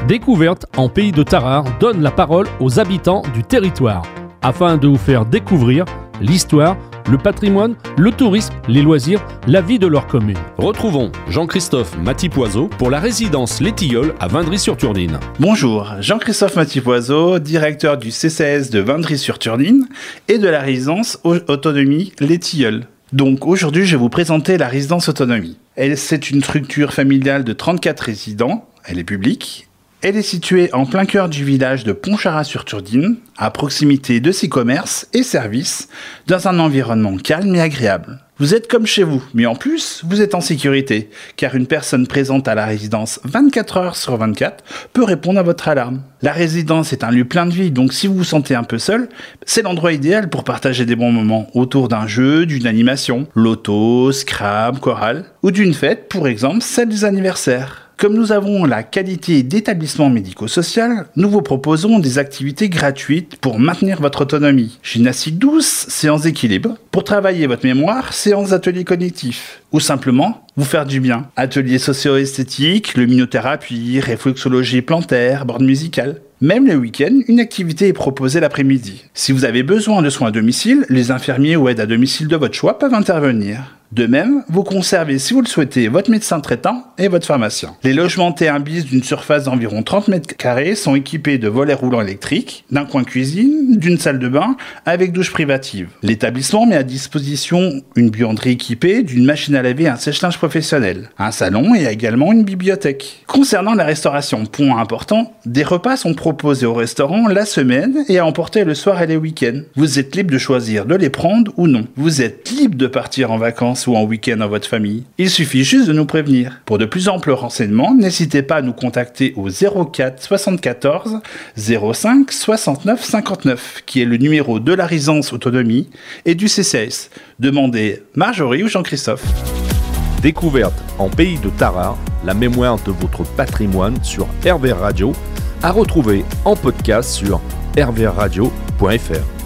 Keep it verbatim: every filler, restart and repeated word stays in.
Découverte en pays de Tarare donne la parole aux habitants du territoire, afin de vous faire découvrir l'histoire, le patrimoine, le tourisme, les loisirs, la vie de leur commune. Retrouvons Jean-Christophe Mathipoiseau pour la résidence Les Tilleuls à Vindry-sur-Turdine. Bonjour, Jean-Christophe Mathipoiseau, directeur du C C S de Vindry-sur-Turdine et de la résidence Autonomie Les Tilleuls. Donc aujourd'hui, je vais vous présenter la résidence Autonomie. Elle, c'est une structure familiale de trente-quatre résidents, elle est publique. Elle est située en plein cœur du village de Pontcharrat-sur-Turdine, à proximité de ses commerces et services, dans un environnement calme et agréable. Vous êtes comme chez vous, mais en plus, vous êtes en sécurité, car une personne présente à la résidence vingt-quatre heures sur vingt-quatre peut répondre à votre alarme. La résidence est un lieu plein de vie, donc si vous vous sentez un peu seul, c'est l'endroit idéal pour partager des bons moments autour d'un jeu, d'une animation, loto, Scrabble, chorale, ou d'une fête, pour exemple celle des anniversaires. Comme nous avons la qualité d'établissement médico-social, nous vous proposons des activités gratuites pour maintenir votre autonomie. Gymnastique douce, séance d'équilibre. Pour travailler votre mémoire, séance d'atelier cognitif. Ou simplement, vous faire du bien. Atelier socio-esthétique, luminothérapie, réflexologie plantaire, board musical. Même le week-end, une activité est proposée l'après-midi. Si vous avez besoin de soins à domicile, les infirmiers ou aides à domicile de votre choix peuvent intervenir. De même, vous conservez, si vous le souhaitez, votre médecin traitant et votre pharmacien. Les logements T un bis d'une surface d'environ trente mètres carrés sont équipés de volets roulants électriques, d'un coin cuisine, d'une salle de bain avec douche privative. L'établissement met à disposition une buanderie équipée d'une machine à laver et un sèche-linge professionnel, un salon et également une bibliothèque. Concernant la restauration, point important, des repas sont proposés au restaurant la semaine et à emporter le soir et les week-ends. Vous êtes libre de choisir de les prendre ou non. Vous êtes libre de partir en vacances ou en week-end dans votre famille. Il suffit juste de nous prévenir. Pour de plus amples renseignements, n'hésitez pas à nous contacter au zéro quatre soixante-quatorze zéro cinq soixante-neuf cinquante-neuf, qui est le numéro de la résidence Autonomie et du C C S. Demandez Marjorie ou Jean-Christophe. Découverte en pays de Tarare, la mémoire de votre patrimoine sur R V R Radio, à retrouver en podcast sur r v r radio point f r.